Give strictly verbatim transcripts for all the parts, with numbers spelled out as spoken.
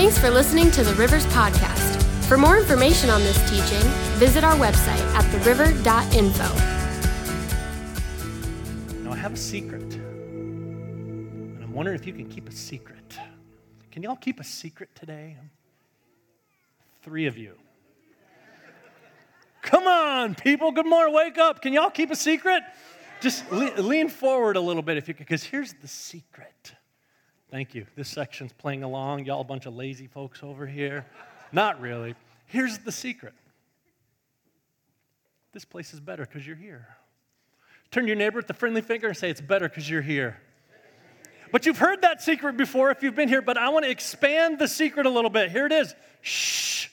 Thanks for listening to the Rivers Podcast. For more information on this teaching, visit our website at the river dot info. Now, I have a secret, and I'm wondering if you can keep a secret. Can y'all keep a secret today? Three of you. Come on, people. Good morning. Wake up. Can y'all keep a secret? Just le- lean forward a little bit if you can, because here's the secret. Thank you. This section's playing along. Y'all a bunch of lazy folks over here. Not really. Here's the secret. This place is better because you're here. Turn to your neighbor with the friendly finger and say, it's better because you're here. But you've heard that secret before if you've been here, but I want to expand the secret a little bit. Here it is. Shh.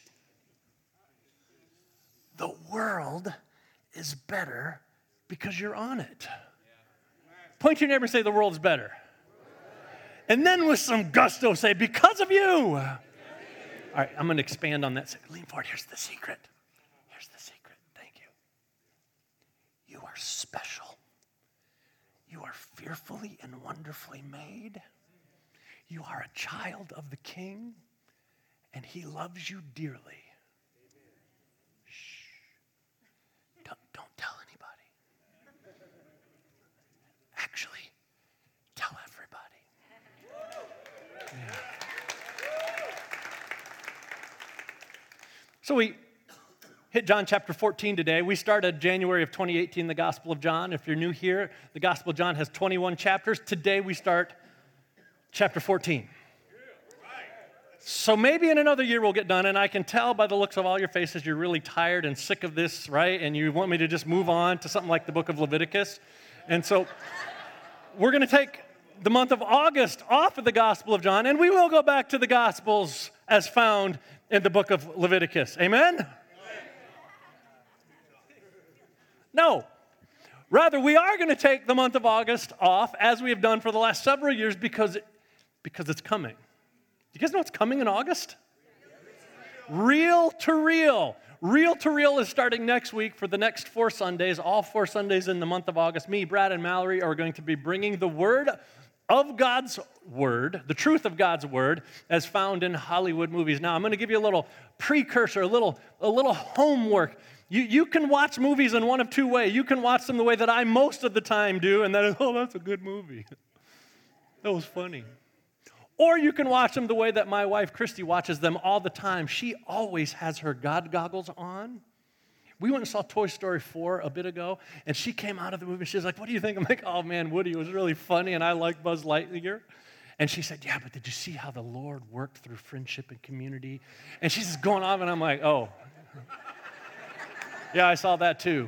The world is better because you're on it. Point to your neighbor and say, the world's better. And then with some gusto say, because of you. All right, I'm going to expand on that. Say, lean forward. Here's the secret. Here's the secret. Thank you. You are special. You are fearfully and wonderfully made. You are a child of the King, and he loves you dearly. Shh. Don't, don't tell anybody. Actually, tell everybody. Yeah. So we hit John chapter fourteen today. We started January of twenty eighteen, the Gospel of John. If you're new here, the Gospel of John has twenty-one chapters. Today we start chapter fourteen. So maybe in another year we'll get done, and I can tell by the looks of all your faces you're really tired and sick of this, right? And you want me to just move on to something like the book of Leviticus. And so we're going to take the month of August off of the Gospel of John, and we will go back to the Gospels as found in the book of Leviticus. Amen? No. Rather, we are going to take the month of August off, as we have done for the last several years, because, because it's coming. You guys know what's coming in August? Reel to Reel. Reel to Reel is starting next week for the next four Sundays, all four Sundays in the month of August. Me, Brad, and Mallory are going to be bringing the word of God's word, the truth of God's word, as found in Hollywood movies. Now, I'm going to give you a little precursor, a little, a little homework. You, you can watch movies in one of two ways. You can watch them the way that I most of the time do, and that is, oh, that's a good movie. That was funny. Or you can watch them the way that my wife, Christy, watches them all the time. She always has her God goggles on. We went and saw Toy Story four a bit ago, and she came out of the movie, and she was like, what do you think? I'm like, oh, man, Woody, it was really funny, and I like Buzz Lightyear. And she said, yeah, but did you see how the Lord worked through friendship and community? And she's just going on, and I'm like, oh. Yeah, I saw that too.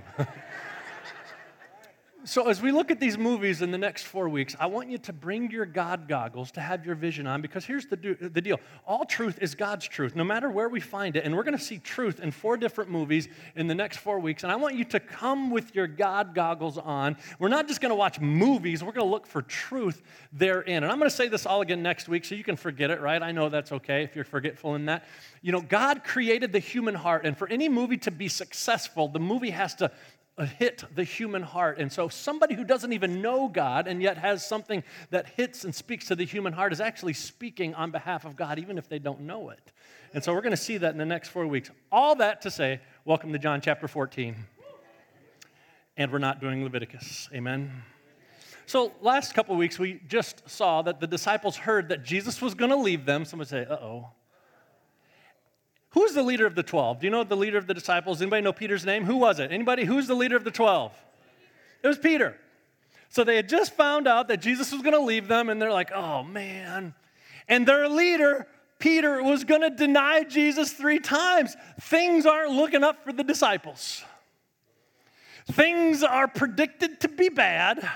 So as we look at these movies in the next four weeks, I want you to bring your God goggles to have your vision on, because here's the, do- the deal. All truth is God's truth, no matter where we find it. And we're going to see truth in four different movies in the next four weeks. And I want you to come with your God goggles on. We're not just going to watch movies. We're going to look for truth therein. And I'm going to say this all again next week so you can forget it, right? I know that's okay if you're forgetful in that. You know, God created the human heart. And for any movie to be successful, the movie has to hit the human heart. And so somebody who doesn't even know God and yet has something that hits and speaks to the human heart is actually speaking on behalf of God, even if they don't know it. And so we're going to see that in the next four weeks. All that to say, welcome to John chapter fourteen. And we're not doing Leviticus. Amen? So last couple of weeks, we just saw that the disciples heard that Jesus was going to leave them. Somebody say, uh-oh. Who's the leader of the twelve? Do you know the leader of the disciples? Anybody know Peter's name? Who was it? Anybody? Who's the leader of the twelve? It was Peter. So they had just found out that Jesus was going to leave them, and they're like, oh, man. And their leader, Peter, was going to deny Jesus three times. Things aren't looking up for the disciples. Things are predicted to be bad.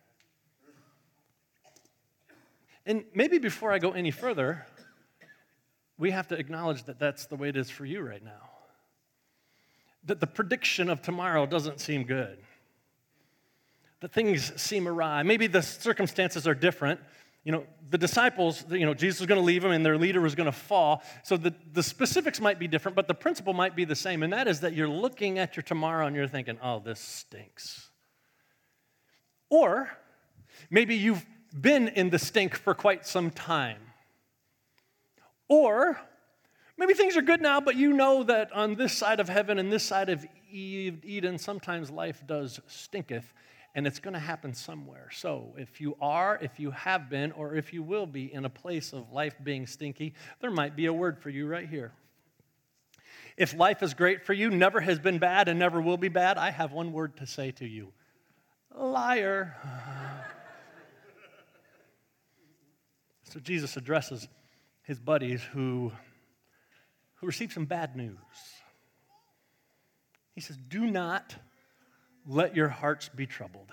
And maybe before I go any further, we have to acknowledge that that's the way it is for you right now. That the prediction of tomorrow doesn't seem good. That things seem awry. Maybe the circumstances are different. You know, the disciples, you know, Jesus was going to leave them and their leader was going to fall. So the, the specifics might be different, but the principle might be the same. And that is that you're looking at your tomorrow and you're thinking, oh, this stinks. Or maybe you've been in the stink for quite some time. Or maybe things are good now, but you know that on this side of heaven and this side of Eden, sometimes life does stinketh, and it's going to happen somewhere. So if you are, if you have been, or if you will be in a place of life being stinky, there might be a word for you right here. If life is great for you, never has been bad, and never will be bad, I have one word to say to you. Liar. So Jesus addresses his buddies who, who received some bad news. He says, do not let your hearts be troubled.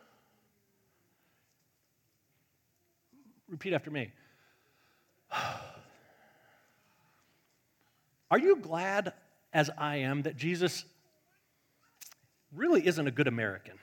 Repeat after me. Are you glad, as I am, that Jesus really isn't a good American?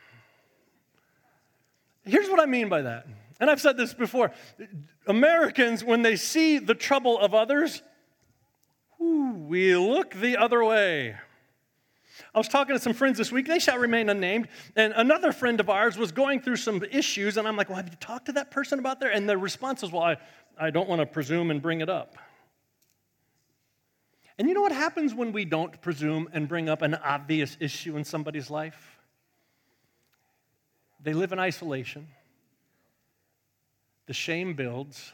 Here's what I mean by that. And I've said this before. Americans, when they see the trouble of others, whew, we look the other way. I was talking to some friends this week. They shall remain unnamed. And another friend of ours was going through some issues. And I'm like, well, have you talked to that person about that? And the response is, well, I, I don't want to presume and bring it up. And you know what happens when we don't presume and bring up an obvious issue in somebody's life? They live in isolation. The shame builds,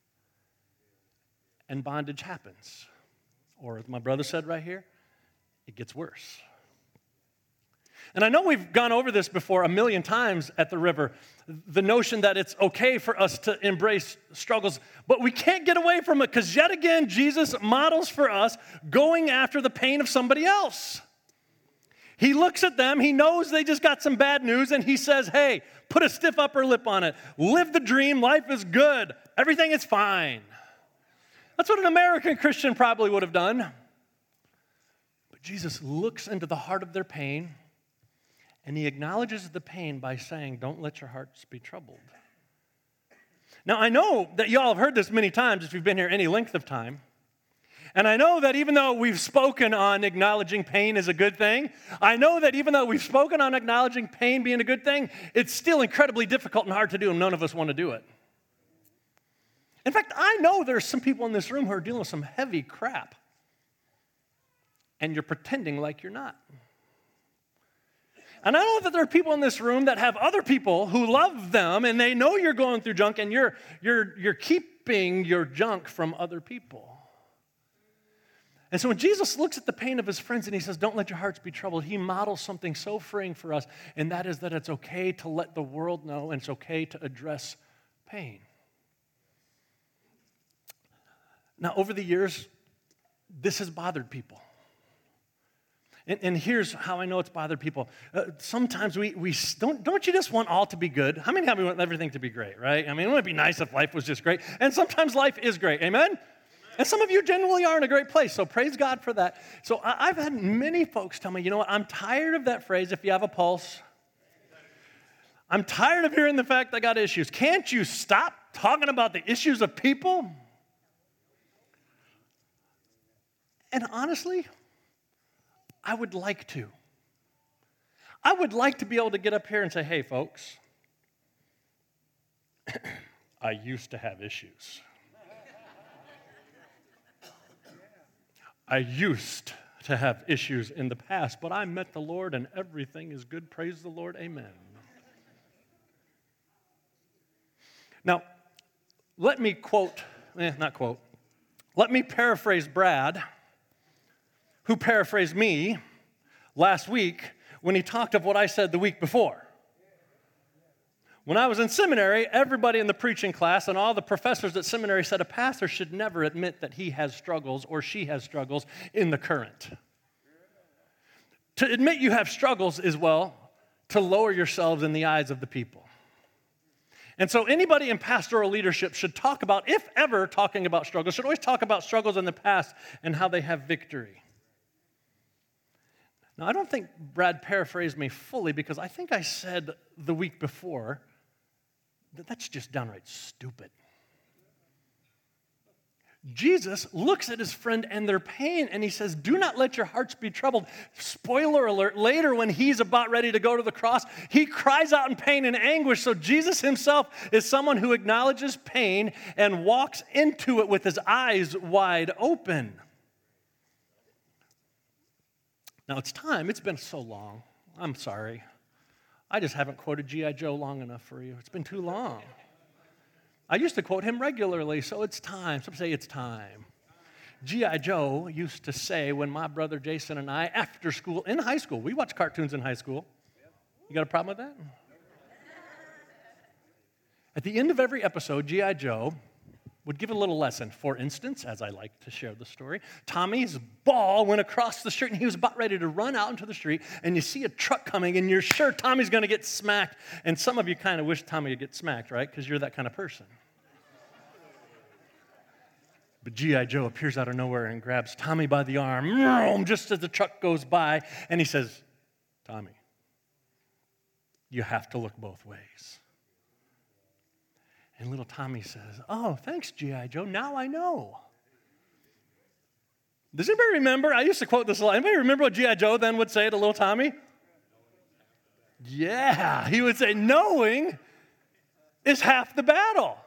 and bondage happens. Or as my brother said right here, it gets worse. And I know we've gone over this before a million times at the river, the notion that it's okay for us to embrace struggles, but we can't get away from it because yet again, Jesus models for us going after the pain of somebody else. He looks at them, he knows they just got some bad news, and he says, hey, put a stiff upper lip on it. Live the dream, life is good, everything is fine. That's what an American Christian probably would have done. But Jesus looks into the heart of their pain, and he acknowledges the pain by saying, don't let your hearts be troubled. Now, I know that you all have heard this many times if you've been here any length of time. And I know that even though we've spoken on acknowledging pain is a good thing, I know that even though we've spoken on acknowledging pain being a good thing, it's still incredibly difficult and hard to do, and none of us want to do it. In fact, I know there's some people in this room who are dealing with some heavy crap, and you're pretending like you're not. And I know that there are people in this room that have other people who love them, and they know you're going through junk, and you're, you're, you're keeping your junk from other people. And so when Jesus looks at the pain of his friends and he says, don't let your hearts be troubled, he models something so freeing for us, and that is that it's okay to let the world know and it's okay to address pain. Now, over the years, this has bothered people. And, and here's how I know it's bothered people. Uh, sometimes we, we don't, don't you just want all to be good? How many of you want everything to be great, right? I mean, it would be nice if life was just great. And sometimes life is great, amen? And some of you genuinely are in a great place, so praise God for that. So I've had many folks tell me, you know what, I'm tired of that phrase, if you have a pulse. I'm tired of hearing the fact I got issues. Can't you stop talking about the issues of people? And honestly, I would like to. I would like to be able to get up here and say, hey, folks, I used to have issues. I used to have issues in the past, but I met the Lord and everything is good. Praise the Lord. Amen. Now, let me quote, eh, not quote, let me paraphrase Brad, who paraphrased me last week when he talked of what I said the week before. When I was in seminary, everybody in the preaching class and all the professors at seminary said a pastor should never admit that he has struggles or she has struggles in the current. To admit you have struggles is, well, to lower yourselves in the eyes of the people. And so anybody in pastoral leadership should talk about, if ever talking about struggles, should always talk about struggles in the past and how they have victory. Now, I don't think Brad paraphrased me fully because I think I said the week before that that's just downright stupid. Jesus looks at his friend and their pain, and he says, do not let your hearts be troubled. Spoiler alert, later when he's about ready to go to the cross, he cries out in pain and anguish. So Jesus himself is someone who acknowledges pain and walks into it with his eyes wide open. Now it's time. It's been so long. I'm sorry. I just haven't quoted G I. Joe long enough for you. It's been too long. I used to quote him regularly, so it's time. Some say it's time. G I. Joe used to say when my brother Jason and I, after school, in high school, we watched cartoons in high school. You got a problem with that? At the end of every episode, G I. Joe would give a little lesson. For instance, as I like to share the story, Tommy's ball went across the street, and he was about ready to run out into the street, and you see a truck coming, and you're sure Tommy's going to get smacked. And some of you kind of wish Tommy would get smacked, right? Because you're that kind of person. But G I. Joe appears out of nowhere and grabs Tommy by the arm just as the truck goes by, and he says, Tommy, you have to look both ways. And little Tommy says, oh, thanks, G I. Joe. Now I know. Does anybody remember? I used to quote this a lot. Anybody remember what G I. Joe then would say to little Tommy? Yeah, he would say, knowing is half the battle.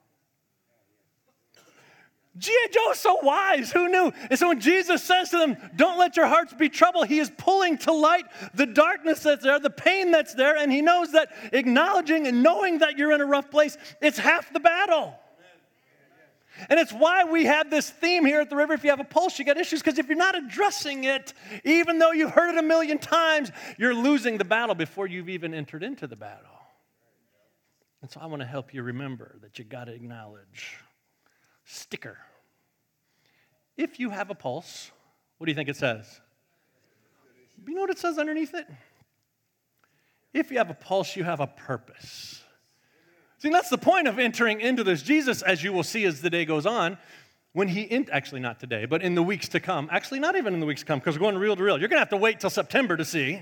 G I. Joe is so wise. Who knew? And so when Jesus says to them, don't let your hearts be troubled, he is pulling to light the darkness that's there, the pain that's there, and he knows that acknowledging and knowing that you're in a rough place, it's half the battle. And it's why we have this theme here at the River. If you have a pulse, you got issues, because if you're not addressing it, even though you've heard it a million times, you're losing the battle before you've even entered into the battle. And so I want to help you remember that you got to acknowledge. Sticker. If you have a pulse, what do you think it says? You know what it says underneath it? If you have a pulse, you have a purpose. See, that's the point of entering into this. Jesus, as you will see as the day goes on, when he, in, actually not today, but in the weeks to come, actually not even in the weeks to come, because we're going real to real. You're going to have to wait till September to see.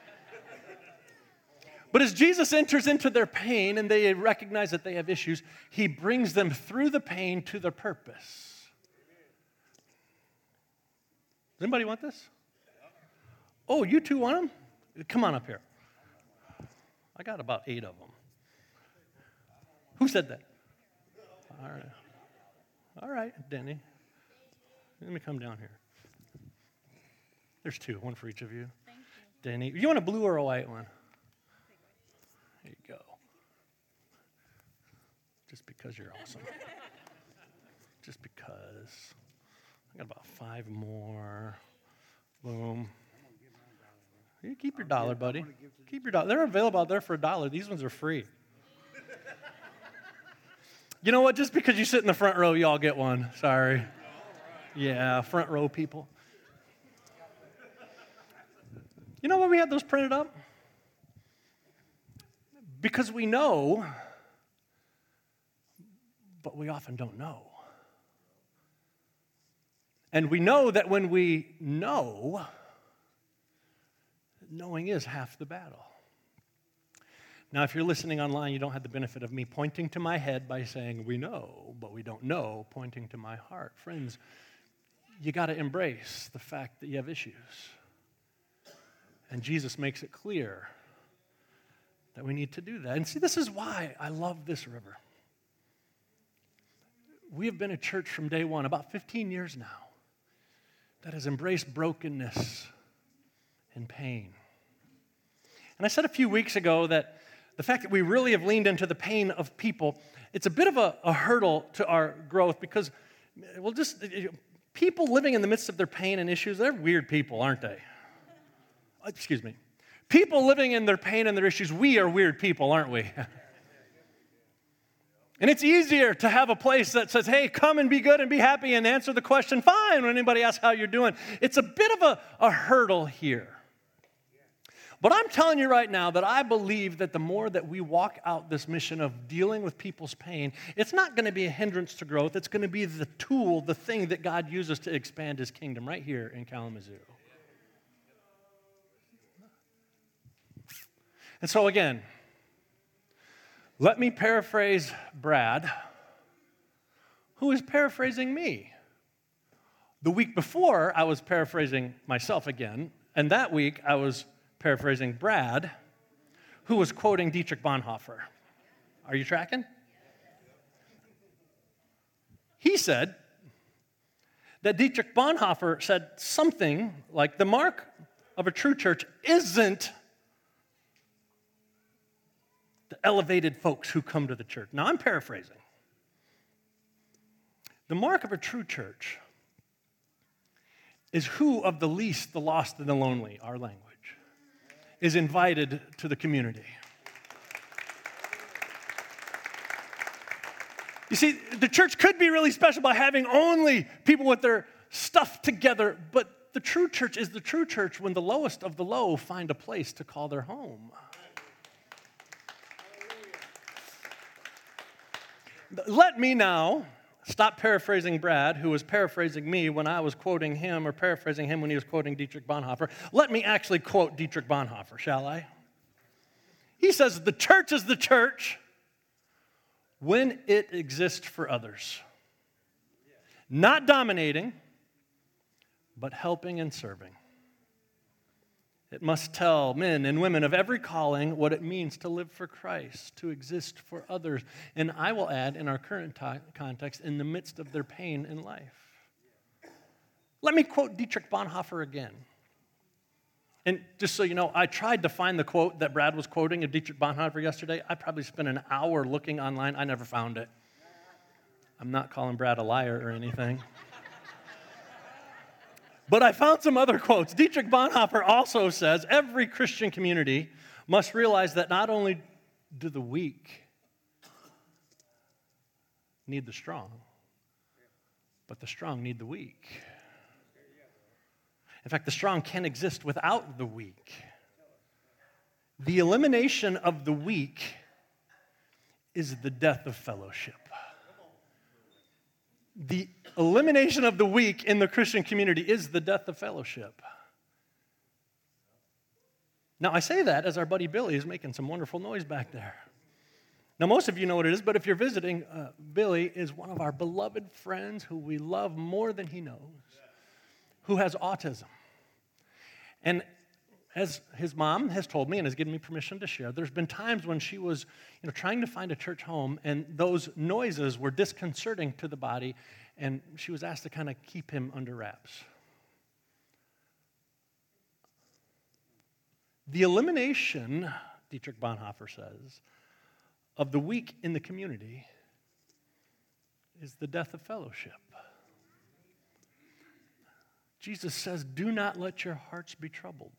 But as Jesus enters into their pain and they recognize that they have issues, he brings them through the pain to their purpose. Does anybody want this? Oh, you two want them? Come on up here. I got about eight of them. Who said that? All right. All right, Denny. Let me come down here. There's two, one for each of you. Thank you. Denny, you want a blue or a white one? There you go. Just because you're awesome. Just because. I got about five more. Boom. You keep your dollar, buddy. Keep your dollar. They're available out there for a dollar. These ones are free. You know what? Just because you sit in the front row, you all get one. Sorry. Yeah, front row people. You know why we had those printed up? Because we know, but we often don't know. And we know that when we know, knowing is half the battle. Now, if you're listening online, you don't have the benefit of me pointing to my head by saying, we know, but we don't know, pointing to my heart. Friends, you got to embrace the fact that you have issues. And Jesus makes it clear that we need to do that. And see, this is why I love this river. We have been a church from day one, about fifteen years now, that has embraced brokenness and pain. And I said a few weeks ago that the fact that we really have leaned into the pain of people, it's a bit of a, a hurdle to our growth because, well, just people living in the midst of their pain and issues, they're weird people, aren't they? Excuse me. People living in their pain and their issues, we are weird people, aren't we? And it's easier to have a place that says, hey, come and be good and be happy and answer the question, fine, when anybody asks how you're doing. It's a bit of a, a hurdle here. But I'm telling you right now that I believe that the more that we walk out this mission of dealing with people's pain, it's not going to be a hindrance to growth. It's going to be the tool, the thing that God uses to expand his kingdom right here in Kalamazoo. And so again, let me paraphrase Brad, who is paraphrasing me. The week before, I was paraphrasing myself again, and that week I was paraphrasing Brad, who was quoting Dietrich Bonhoeffer. Are you tracking? He said that Dietrich Bonhoeffer said something like, the mark of a true church isn't the elevated folks who come to the church. Now, I'm paraphrasing. The mark of a true church is who of the least, the lost, and the lonely, our language, is invited to the community. You see, the church could be really special by having only people with their stuff together, but the true church is the true church when the lowest of the low find a place to call their home. Let me now stop paraphrasing Brad, who was paraphrasing me when I was quoting him, or paraphrasing him when he was quoting Dietrich Bonhoeffer. Let me actually quote Dietrich Bonhoeffer, shall I? He says, the church is the church when it exists for others. Not dominating, but helping and serving. It must tell men and women of every calling what it means to live for Christ, to exist for others. And I will add, in our current t- context, in the midst of their pain in life. Let me quote Dietrich Bonhoeffer again. And just so you know, I tried to find the quote that Brad was quoting of Dietrich Bonhoeffer yesterday. I probably spent an hour looking online. I never found it. I'm not calling Brad a liar or anything. But I found some other quotes. Dietrich Bonhoeffer also says, every Christian community must realize that not only do the weak need the strong, but the strong need the weak. In fact, the strong can't exist without the weak. The elimination of the weak is the death of fellowship. The elimination of the weak in the Christian community is the death of fellowship. Now, I say that as our buddy Billy is making some wonderful noise back there. Now, most of you know what it is, but if you're visiting, uh, Billy is one of our beloved friends who we love more than he knows, who has autism. And as his mom has told me and has given me permission to share, there's been times when she was, you know, trying to find a church home, and those noises were disconcerting to the body, and she was asked to kind of keep him under wraps. The elimination, Dietrich Bonhoeffer says, of the weak in the community is the death of fellowship. Jesus says, do not let your hearts be troubled.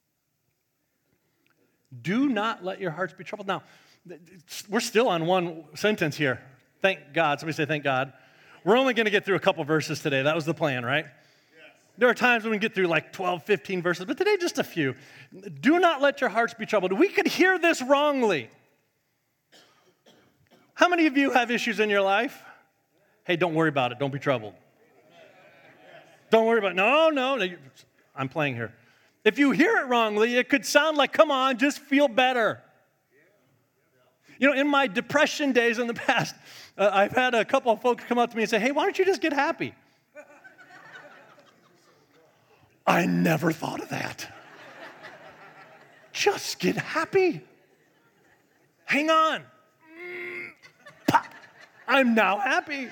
Do not let your hearts be troubled. Now, we're still on one sentence here. Thank God. Somebody say, thank God. We're only going to get through a couple verses today. That was the plan, right? Yes. There are times when we get through like twelve, fifteen verses, but today just a few. Do not let your hearts be troubled. We could hear this wrongly. How many of you have issues in your life? Hey, don't worry about it. Don't be troubled. Don't worry about it. No, no, no. I'm playing here. If you hear it wrongly, it could sound like, come on, just feel better. You know, in my depression days in the past, uh, I've had a couple of folks come up to me and say, hey, why don't you just get happy? I never thought of that. Just get happy. Hang on. Pop. I'm now happy.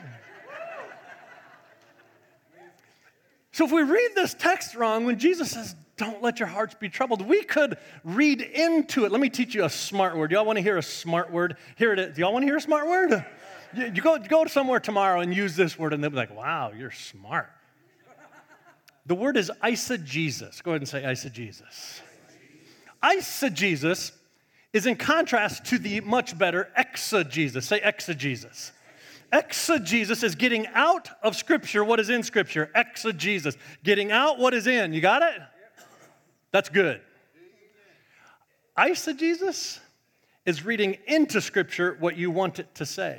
So if we read this text wrong, when Jesus says, don't let your hearts be troubled, we could read into it. Let me teach you a smart word. Do y'all want to hear a smart word? Here it is. Do y'all want to hear a smart word? You, you go, go somewhere tomorrow and use this word, and they'll be like, wow, you're smart. The word is eisegesis. Go ahead and say eisegesis. Eisegesis is in contrast to the much better exegesis. Say exegesis. Exegesis is getting out of Scripture what is in Scripture. Exegesis. Getting out what is in. You got it? That's good. Eisegesis is reading into Scripture what you want it to say.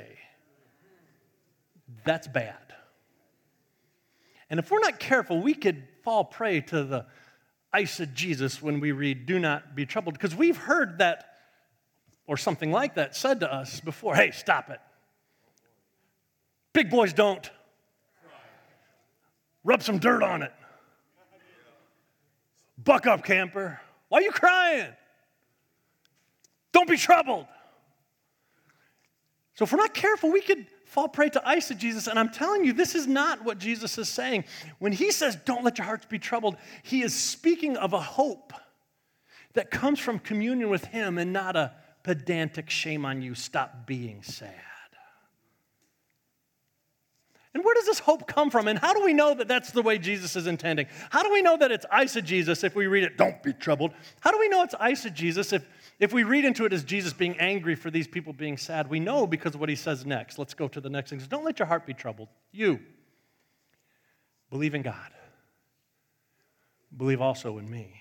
That's bad. And if we're not careful, we could fall prey to the eisegesis when we read, do not be troubled, because we've heard that, or something like that, said to us before. Hey, stop it. Big boys don't. Rub some dirt on it. Buck up, camper. Why are you crying? Don't be troubled. So if we're not careful, we could fall prey to eisegesis. And I'm telling you, this is not what Jesus is saying. When he says, don't let your hearts be troubled, he is speaking of a hope that comes from communion with him and not a pedantic shame on you, stop being sad. And where does this hope come from? And how do we know that that's the way Jesus is intending? How do we know that it's eisegesis if we read it, don't be troubled? How do we know it's eisegesis if, if we read into it as Jesus being angry for these people being sad? We know because of what he says next. Let's go to the next thing. Don't let your heart be troubled. You believe in God. Believe also in me.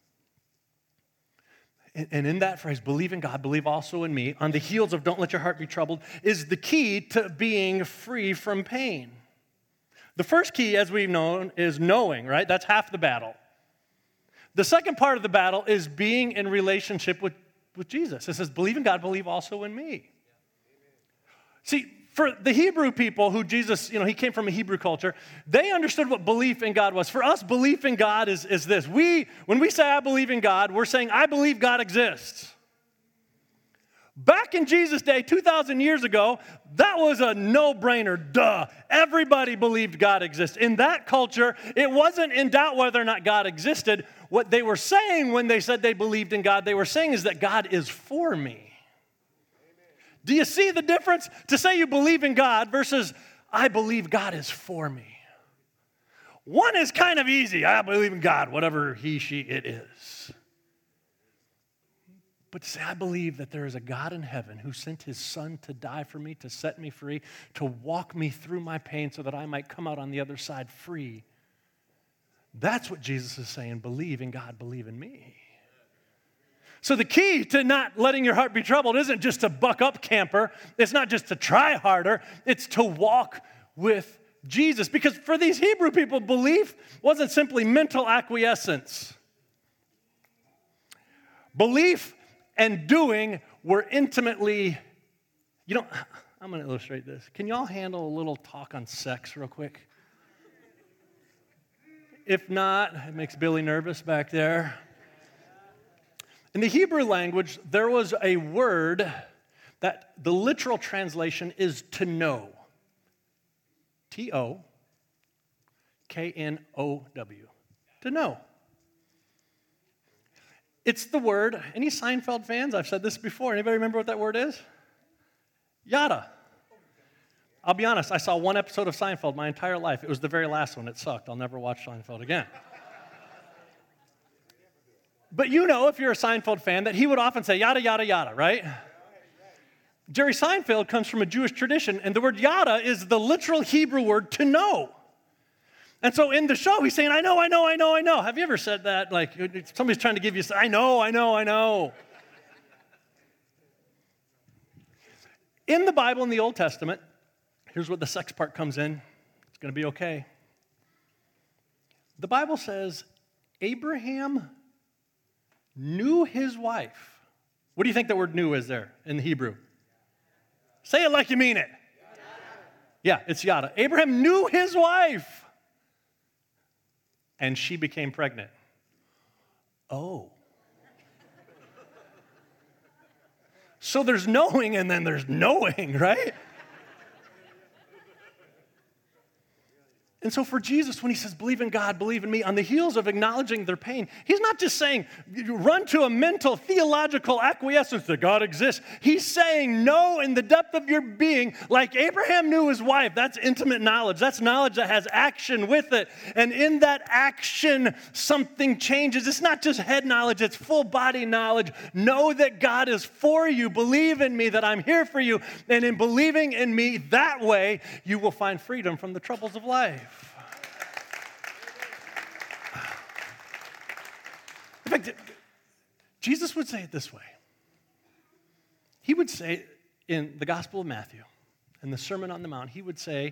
And in that phrase, believe in God, believe also in me, on the heels of don't let your heart be troubled, is the key to being free from pain. The first key, as we've known, is knowing, right? That's half the battle. The second part of the battle is being in relationship with, with Jesus. It says, believe in God, believe also in me. See, for the Hebrew people who Jesus, you know, he came from a Hebrew culture, they understood what belief in God was. For us, belief in God is, is this. We, when we say I believe in God, we're saying I believe God exists. Back in Jesus' day, two thousand years ago, that was a no-brainer, duh. Everybody believed God exists. In that culture, it wasn't in doubt whether or not God existed. What they were saying when they said they believed in God, they were saying is that God is for me. Do you see the difference? To say you believe in God versus I believe God is for me. One is kind of easy. I believe in God, whatever he, she, it is. But to say I believe that there is a God in heaven who sent his son to die for me, to set me free, to walk me through my pain so that I might come out on the other side free. That's what Jesus is saying. Believe in God, believe in me. So the key to not letting your heart be troubled isn't just to buck up, camper. It's not just to try harder. It's to walk with Jesus. Because for these Hebrew people, belief wasn't simply mental acquiescence. Belief and doing were intimately, you know, I'm going to illustrate this. Can y'all handle a little talk on sex real quick? If not, it makes Billy nervous back there. In the Hebrew language, there was a word that the literal translation is to know. T O K N O W. To know. It's the word, any Seinfeld fans? I've said this before. Anybody remember what that word is? Yada. I'll be honest, I saw one episode of Seinfeld my entire life. It was the very last one. It sucked. I'll never watch Seinfeld again. But you know, if you're a Seinfeld fan, that he would often say, yada, yada, yada, right? Jerry Seinfeld comes from a Jewish tradition, and the word yada is the literal Hebrew word to know. And so in the show, he's saying, I know, I know, I know, I know. Have you ever said that? Like, somebody's trying to give you, I know, I know, I know. In the Bible, in the Old Testament, here's where the sex part comes in. It's going to be okay. The Bible says, Abraham knew his wife. What do you think that word knew is there in the Hebrew? Say it like you mean it. Yada. Yeah, it's yada. Abraham knew his wife. And she became pregnant. Oh. So there's knowing and then there's knowing, right? And so for Jesus, when he says, believe in God, believe in me, on the heels of acknowledging their pain, he's not just saying, run to a mental, theological acquiescence that God exists. He's saying, know in the depth of your being, like Abraham knew his wife. That's intimate knowledge. That's knowledge that has action with it. And in that action, something changes. It's not just head knowledge, it's full body knowledge. Know that God is for you. Believe in me, that I'm here for you. And in believing in me, that way, you will find freedom from the troubles of life. In fact, Jesus would say it this way. He would say in the Gospel of Matthew, in the Sermon on the Mount, he would say,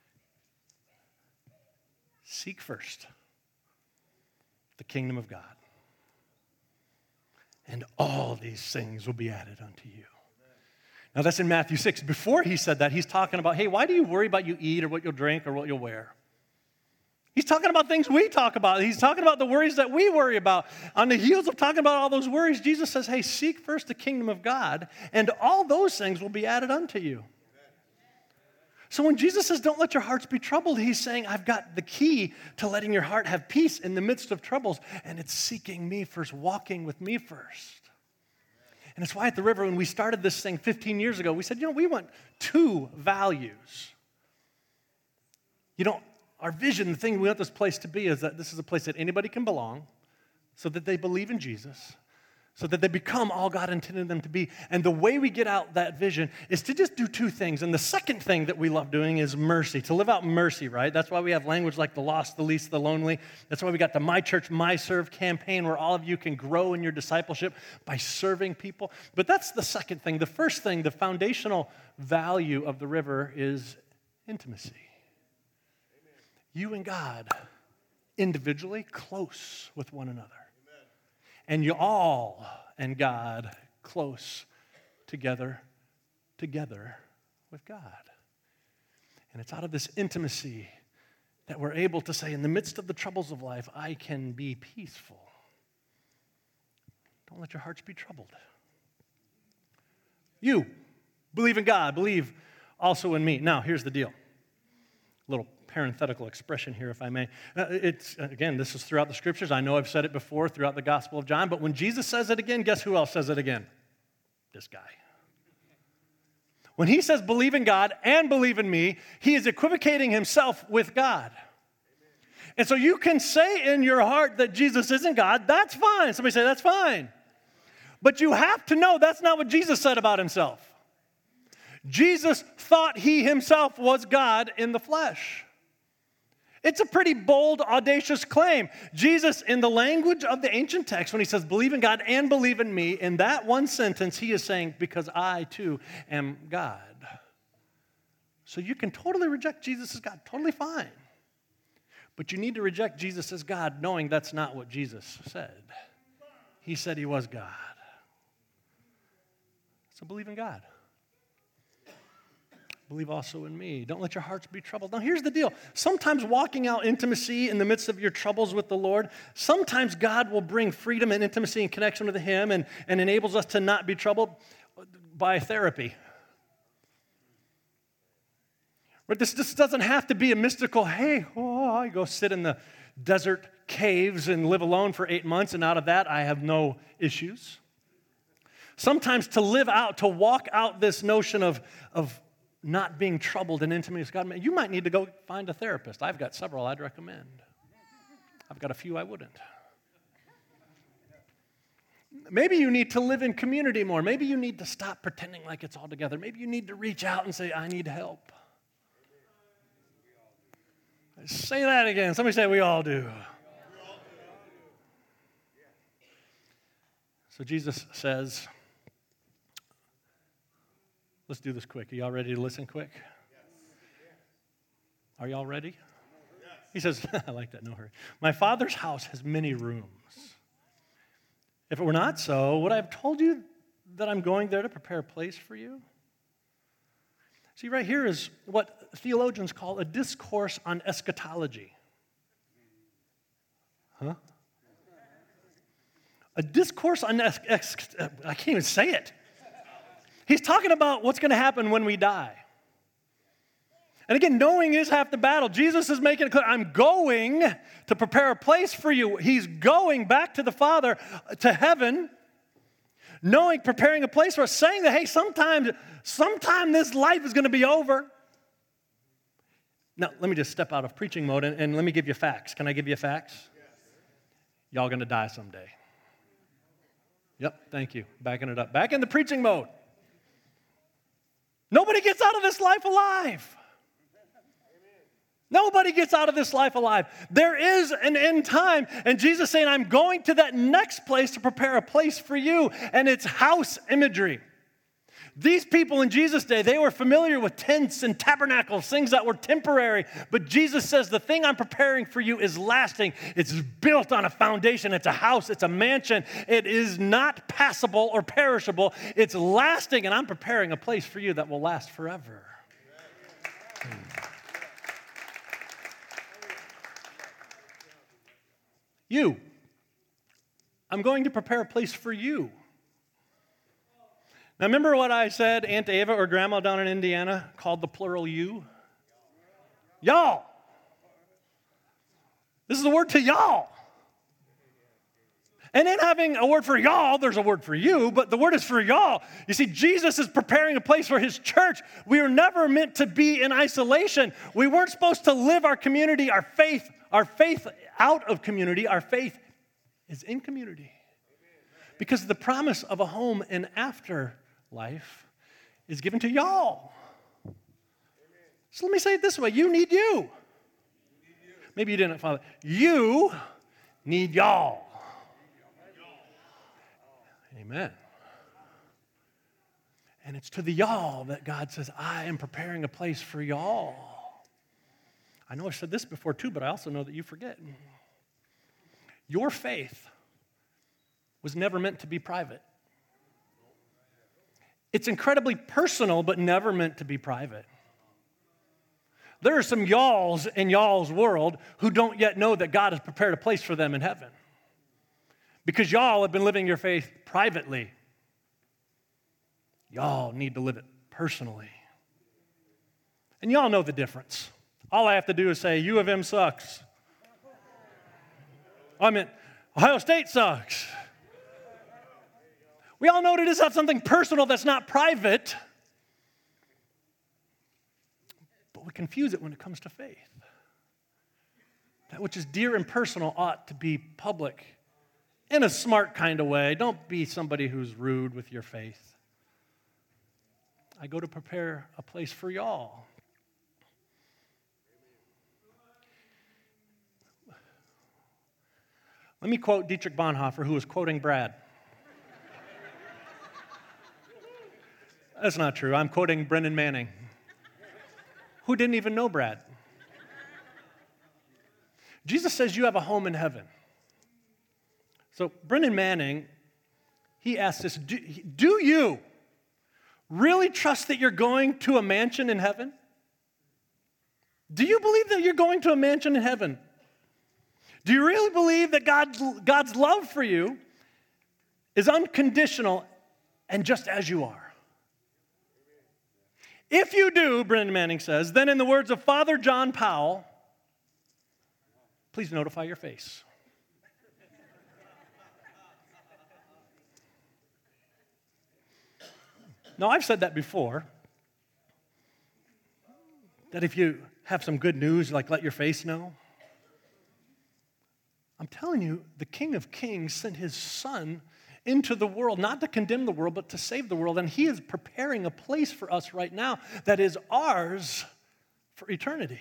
seek first the kingdom of God, and all these things will be added unto you. Now that's in Matthew six. Before he said that, he's talking about, hey, why do you worry about you eat or what you'll drink or what you'll wear? He's talking about things we talk about. He's talking about the worries that we worry about. On the heels of talking about all those worries, Jesus says, hey, seek first the kingdom of God, and all those things will be added unto you. So when Jesus says, don't let your hearts be troubled, he's saying, I've got the key to letting your heart have peace in the midst of troubles, and it's seeking me first, walking with me first. And it's why at the river, when we started this thing fifteen years ago, we said, you know, we want two values. You know, our vision, the thing we want this place to be is that this is a place that anybody can belong, so that they believe in Jesus, so that they become all God intended them to be. And the way we get out that vision is to just do two things. And the second thing that we love doing is mercy, to live out mercy, right? That's why we have language like the lost, the least, the lonely. That's why we got the My Church, My Serve campaign where all of you can grow in your discipleship by serving people. But that's the second thing. The first thing, the foundational value of the river is intimacy. You and God, individually, close with one another. Amen. And you all and God, close together, together with God. And it's out of this intimacy that we're able to say, in the midst of the troubles of life, I can be peaceful. Don't let your hearts be troubled. You, believe in God, believe also in me. Now, here's the deal. A little parenthetical expression here, if I may. Uh, it's, again, this is throughout the scriptures. I know I've said it before throughout the Gospel of John, but when Jesus says it again, guess who else says it again? This guy. When he says believe in God and believe in me, he is equivocating himself with God. And so you can say in your heart that Jesus isn't God. That's fine. Somebody say, that's fine. But you have to know that's not what Jesus said about himself. Jesus thought he himself was God in the flesh. It's a pretty bold, audacious claim. Jesus, in the language of the ancient text, when he says, believe in God and believe in me, in that one sentence, he is saying, because I too am God. So you can totally reject Jesus as God, totally fine. But you need to reject Jesus as God, knowing that's not what Jesus said. He said he was God. So believe in God. Believe also in me. Don't let your hearts be troubled. Now, here's the deal. Sometimes walking out intimacy in the midst of your troubles with the Lord, sometimes God will bring freedom and intimacy and connection with him and, and enables us to not be troubled by therapy. But this, this doesn't have to be a mystical, hey, oh, I go sit in the desert caves and live alone for eight months, and out of that I have no issues. Sometimes to live out, to walk out this notion of, of not being troubled and intimacy with God, you might need to go find a therapist. I've got several I'd recommend. I've got a few I wouldn't. Maybe you need to live in community more. Maybe you need to stop pretending like it's all together. Maybe you need to reach out and say, I need help. Say that again. Somebody say, we all do. So Jesus says, let's do this quick. Are y'all ready to listen quick? Are y'all ready? He says, I like that, no hurry. My Father's house has many rooms. If it were not so, would I have told you that I'm going there to prepare a place for you? See, right here is what theologians call a discourse on eschatology. Huh? A discourse on, es- ex- I can't even say it. He's talking about what's going to happen when we die. And again, knowing is half the battle. Jesus is making it clear, I'm going to prepare a place for you. He's going back to the Father, to heaven, knowing, preparing a place for us, saying that, hey, sometime, sometime this life is going to be over. Now, let me just step out of preaching mode and, and let me give you facts. Can I give you facts? Yes. Y'all going to die someday. Yep, thank you. Backing it up. Back in the preaching mode. Nobody gets out of this life alive. Nobody gets out of this life alive. There is an end time, and Jesus saying, I'm going to that next place to prepare a place for you, and it's house imagery. These people in Jesus' day, they were familiar with tents and tabernacles, things that were temporary. But Jesus says, the thing I'm preparing for you is lasting. It's built on a foundation. It's a house. It's a mansion. It is not passable or perishable. It's lasting, and I'm preparing a place for you that will last forever. Hmm. You. I'm going to prepare a place for you. Now, remember what I said Aunt Ava or Grandma down in Indiana called the plural you? Y'all. This is a word to y'all. And in having a word for y'all, there's a word for you, but the word is for y'all. You see, Jesus is preparing a place for his church. We were never meant to be in isolation. We weren't supposed to live our community, our faith, our faith out of community. Our faith is in community. Because the promise of a home and afterlife is given to y'all. So let me say it this way. You need you. Maybe you didn't follow it. You need y'all. Amen. And it's to the y'all that God says, I am preparing a place for y'all. I know I've said this before too, but I also know that you forget. Your faith was never meant to be private. It's incredibly personal, but never meant to be private. There are some y'alls in y'all's world who don't yet know that God has prepared a place for them in heaven. Because y'all have been living your faith privately. Y'all need to live it personally. And y'all know the difference. All I have to do is say, U of M sucks. I mean, Ohio State sucks. We all know it is not something personal that's not private. But we confuse it when it comes to faith. That which is dear and personal ought to be public in a smart kind of way. Don't be somebody who's rude with your faith. I go to prepare a place for y'all. Let me quote Dietrich Bonhoeffer, who was quoting Brad. That's not true. I'm quoting Brendan Manning, who didn't even know Brad. Jesus says you have a home in heaven. So Brendan Manning, he asked this, do, do you really trust that you're going to a mansion in heaven? Do you believe that you're going to a mansion in heaven? Do you really believe that God, God's love for you is unconditional and just as you are? If you do, Brendan Manning says, then in the words of Father John Powell, please notify your face. Now, I've said that before, that if you have some good news, like let your face know. I'm telling you, the King of Kings sent his Son into the world, not to condemn the world, but to save the world. And he is preparing a place for us right now that is ours for eternity.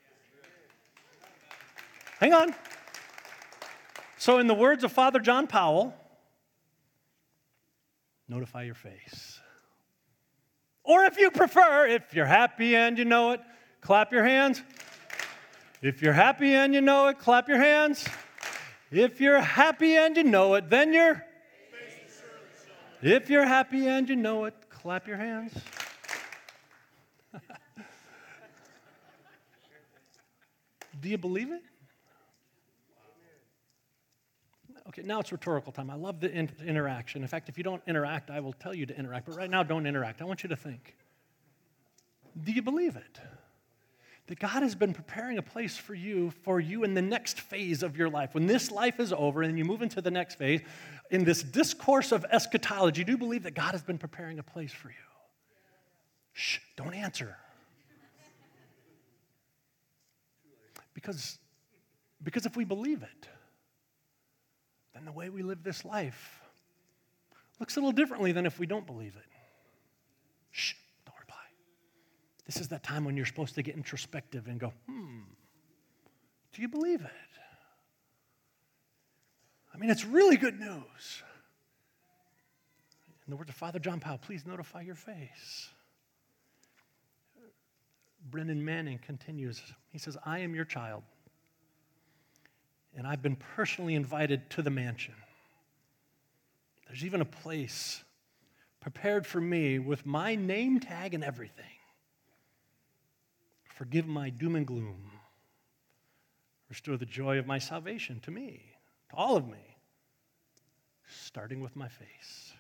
Hang on. So in the words of Father John Powell, notify your face. Or if you prefer, if you're happy and you know it, clap your hands. If you're happy and you know it, clap your hands. If you're happy and you know it, then you're... If you're happy and you know it, clap your hands. Do you believe it? Okay, now it's rhetorical time. I love the in- interaction. In fact, if you don't interact, I will tell you to interact. But right now, don't interact. I want you to think. Do you believe it? That God has been preparing a place for you, for you in the next phase of your life. When this life is over and you move into the next phase, in this discourse of eschatology, do you believe that God has been preparing a place for you? Shh, don't answer. Because, because if we believe it, then the way we live this life looks a little differently than if we don't believe it. Shh, don't reply. This is that time when you're supposed to get introspective and go, hmm, do you believe it? I mean, it's really good news. In the words of Father John Powell, please notify your face. Brendan Manning continues. He says, I am your child, and I've been personally invited to the mansion. There's even a place prepared for me with my name tag and everything. Forgive my doom and gloom. Restore the joy of my salvation to me, to all of me, starting with my face.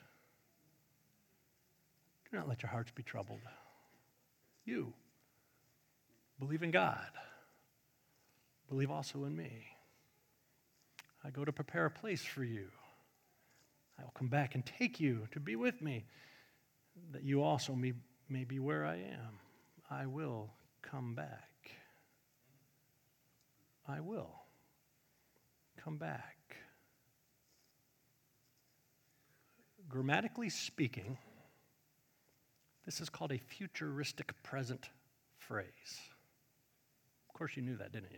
Do not let your hearts be troubled. You believe in God. Believe also in me. I go to prepare a place for you. I will come back and take you to be with me, that you also may, may be where I am. I will come back. I will come back. Grammatically speaking, this is called a futuristic present phrase. Of course, you knew that, didn't you?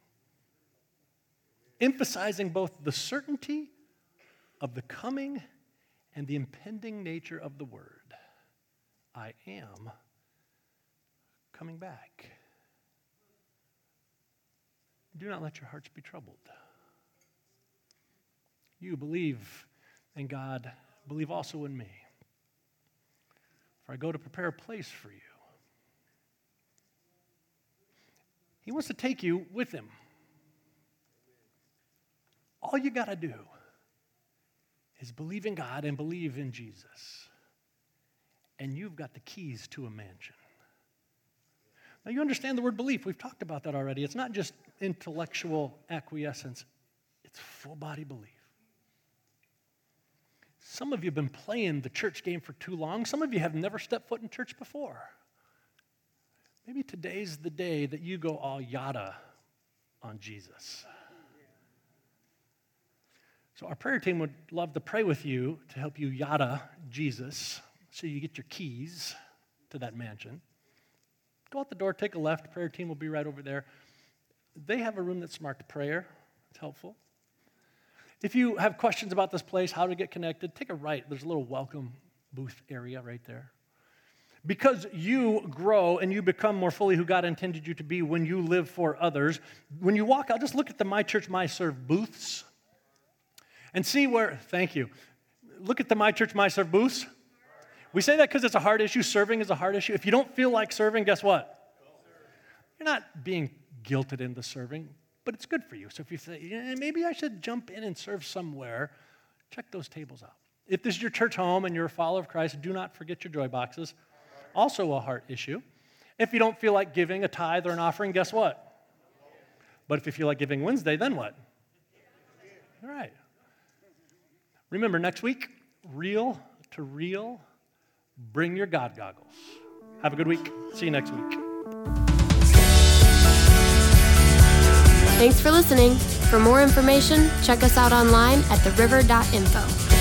Emphasizing both the certainty of the coming and the impending nature of the word. I am coming back. Do not let your hearts be troubled. You believe in God, believe also in me. For I go to prepare a place for you. He wants to take you with him. All you got to do is believe in God and believe in Jesus. And you've got the keys to a mansion. Now you understand the word belief. We've talked about that already. It's not just intellectual acquiescence. It's full body belief. Some of you have been playing the church game for too long. Some of you have never stepped foot in church before. Maybe today's the day that you go all yada on Jesus. So our prayer team would love to pray with you to help you yada Jesus so you get your keys to that mansion. Go out the door, take a left. Prayer team will be right over there. They have a room that's marked prayer. It's helpful. If you have questions about this place, how to get connected, take a right. There's a little welcome booth area right there. Because you grow and you become more fully who God intended you to be when you live for others, when you walk out, just look at the My Church, My Serve booths and see where, thank you, look at the My Church, My Serve booths. We say that because it's a hard issue. Serving is a hard issue. If you don't feel like serving, guess what? You're not being guilted into serving, but it's good for you. So if you say, yeah, maybe I should jump in and serve somewhere, check those tables out. If this is your church home and you're a follower of Christ, do not forget your joy boxes. Also a heart issue. If you don't feel like giving a tithe or an offering, guess what? But if you feel like giving Wednesday, then what? All right. Remember, next week, real to real, bring your God goggles. Have a good week. See you next week. Thanks for listening. For more information, check us out online at the river dot info.